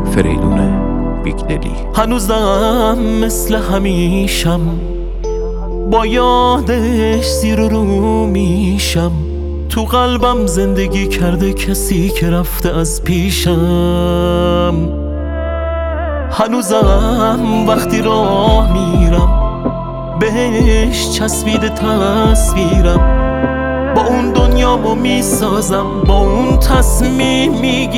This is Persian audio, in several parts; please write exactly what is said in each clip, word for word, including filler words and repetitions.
فریدون بیگدلی. هنوزم مثل همیشم با یادش زیر و رو میشم، تو قلبم زندگی کرده کسی که رفته از پیشم. هنوزم وقتی راه میرم بهش چسبیده تصویرم، با اون دنیامو میسازم، با اون تصمیم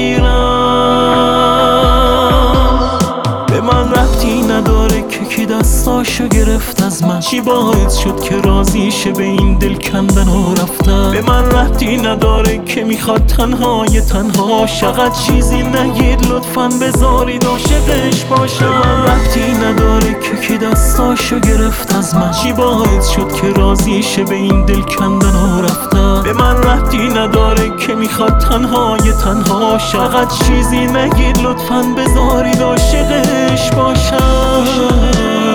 میگیرم. به من ربطی نداره که کی دستاشو گرفت از من، چی باعث شد که راضی شه به این دل کندن و رفتن. به من ربطی نداره که میخواد تنهای تنها، فقط چیزی نگید لطفاً بذارید عاشقش باشم. به من ربطی نداره که کی دستاشو گرفت از من، چی باعث شد که راضی شه به این دل کندن و رفتن. به من ربطی نداره که میخواد تنهای تنها، فقط چیزی نگید لطفاً بذارید عاشقش باشم.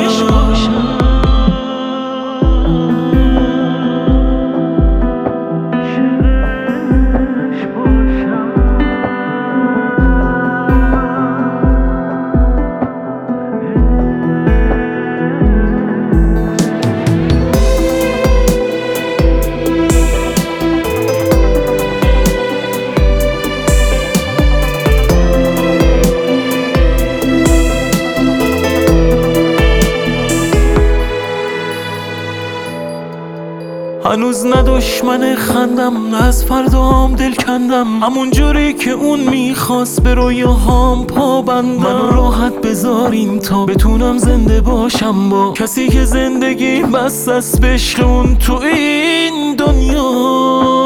هنوز نه دشمن خندم، نه از فردام دل کندم، همون جوری که اون میخواست به رویاهام پابندم. منو راحت بذارین تا بتونم زنده باشم با کسی که زندگی بس است به عشق اون تو این دنیا.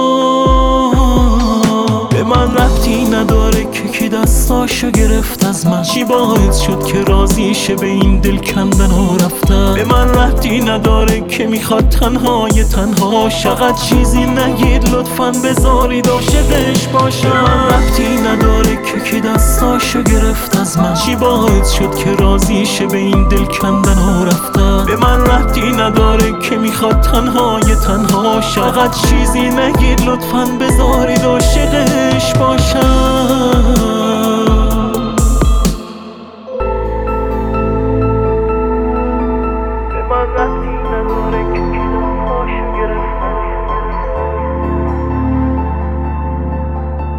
به من ربطی نداره که کی دستاشو گرفت از من، چی باعث شد که راضی شه به این دل کندن و رفتن. به من ربطی نداره که میخواد تنهای تنها، فقط چیزی نگید لطفاً بذارید عاشقش باشم. به من ربطی نداره که کی دستاشو گرفت از من، چی باعث شد که راضی شه به این دل کندن و رفتن. به من ربطی نداره که میخواد تنهای تنها، فقط چیزی نگید لطفاً بذارید عاشقش باشم.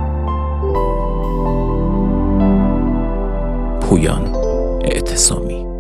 پویان اعتصامی.